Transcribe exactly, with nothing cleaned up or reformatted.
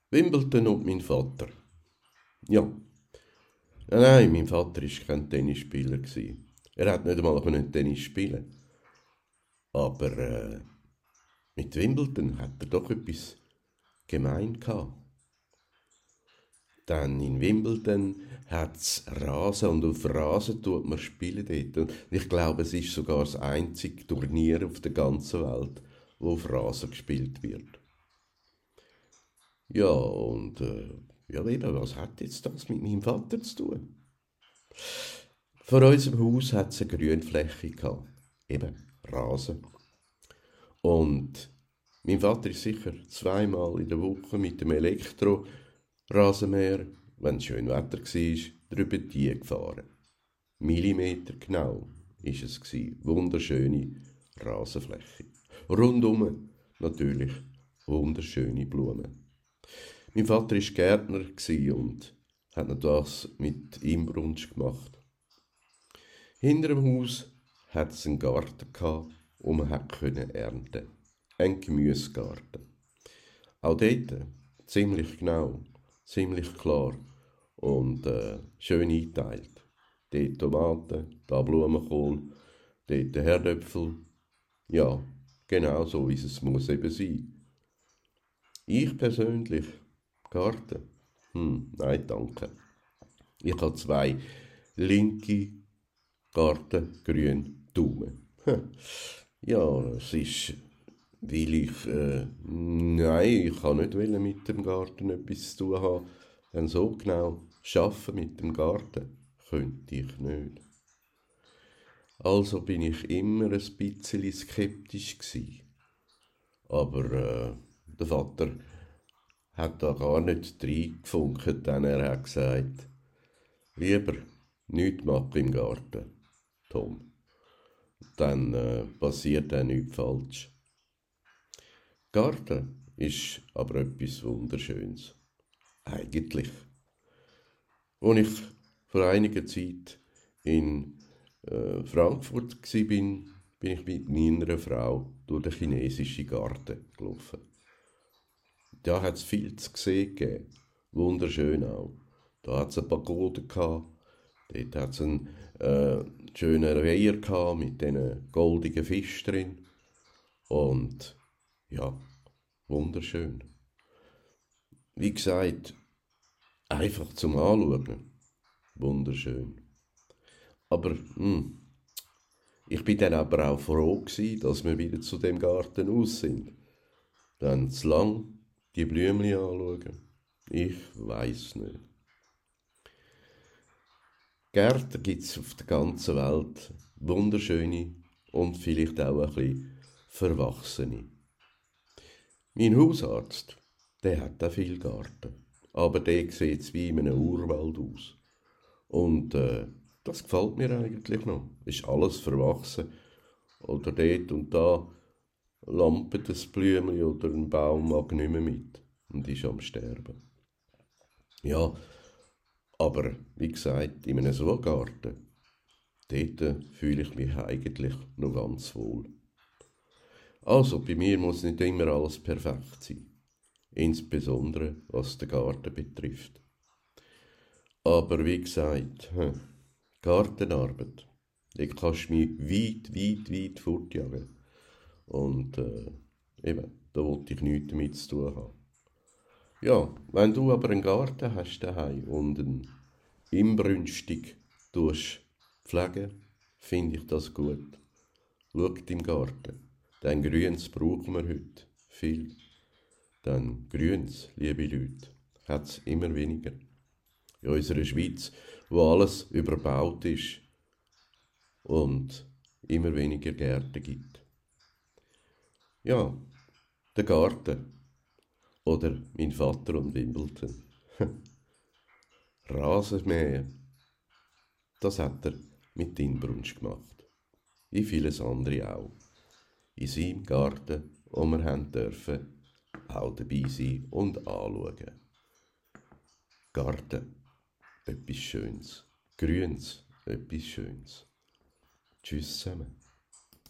Wimbledon und mein Vater. Ja. Nein, nein, mein Vater war kein Tennisspieler. Er hat nicht einmal können Tennis spielen. Aber äh, mit Wimbledon hat er doch etwas gemein gehabt. Denn in Wimbledon hat es Rasen und auf Rasen tut man spielen dort. Und ich glaube, es ist sogar das einzige Turnier auf der ganzen Welt, wo auf Rasen gespielt wird. Ja, und äh, ja, eben, was hat jetzt das mit meinem Vater zu tun? Vor unserem Haus hat es eine Grünfläche gehabt. Eben, Rasen. Und mein Vater ist sicher zweimal in der Woche mit dem Elektrorasenmäher, wenn es schön Wetter war, drüber die gefahren. Millimeter genau ist es gsi, wunderschöne Rasenfläche. Rundum natürlich wunderschöne Blumen. Mein Vater war Gärtner und hat das mit Inbrunst gemacht. Hinter dem Haus hat es einen Garten gehabt, wo man ernten konnte. Ein Gemüsegarten. Auch dort ziemlich genau, ziemlich klar und äh, schön eingeteilt. Dort Tomaten, da Blumenkohl, dort Herdöpfel. Ja, genau so, wie es muss eben sein. Ich persönlich, Garten? Hm, nein, danke. Ich habe zwei linke Gartengrüne Daumen. Ja, es ist, weil ich, äh, nein, ich kann nicht mit dem Garten etwas zu tun haben. Denn so genau arbeiten mit dem Garten könnte ich nicht. Also bin ich immer ein bisschen skeptisch gsi. Aber äh, der Vater hat da gar nicht reingefunkt, denn er hat gesagt, lieber nichts machen im Garten, Tom. Dann äh, passiert auch nichts falsch. Garten ist aber etwas Wunderschönes. Eigentlich. Als ich vor einiger Zeit in äh, Frankfurt war, bin, bin ich mit meiner Frau durch den chinesischen Garten gelaufen. Da hat es viel zu sehen gegeben. Wunderschön auch. Da hat es eine Pagode gehabt. Dort hat es einen äh, schönen Weiher gehabt mit diesen goldigen Fischen drin. Und ja, wunderschön. Wie gesagt, einfach zum Anschauen. Wunderschön. Aber hm, ich bin dann aber auch froh gewesen, dass wir wieder zu dem Garten aus sind. Dann zu lang die Blümchen anschauen. Ich weiss nicht. Gärten gibt es auf der ganzen Welt. Wunderschöne und vielleicht auch ein bisschen verwachsene. Mein Hausarzt, der hat auch viel Garten. Aber der sieht es wie in einem Urwald aus. Und äh, das gefällt mir eigentlich noch. Ist alles verwachsen. Oder dort und da lampet ein Blümchen oder ein Baum mag nicht mehr mit und ist am Sterben. Ja, aber wie gesagt, in einem so Garten, dort fühle ich mich eigentlich noch ganz wohl. Also, bei mir muss nicht immer alles perfekt sein. Insbesondere was den Garten betrifft. Aber wie gesagt, Gartenarbeit, da kannst du mich weit, weit, weit fortjagen. Und äh, eben, da wollte ich nichts damit zu tun haben. Ja, wenn du aber einen Garten hast daheim und ihn inbrünstig tust pflegen, finde ich das gut. Schau im Garten, denn Grüns brauchen wir heute viel. Denn Grüns, liebe Leute, hat es immer weniger. In unserer Schweiz, wo alles überbaut ist und immer weniger Gärten gibt. Ja, der Garten oder mein Vater und Wimbledon. Rasenmähen, das hat er mit Inbrunst gemacht. Wie vieles andere auch. In seinem Garten, wo wir haben dürfen, auch dabei sein und anschauen. Garten, etwas Schönes. Grüns, etwas Schönes. Tschüss zusammen.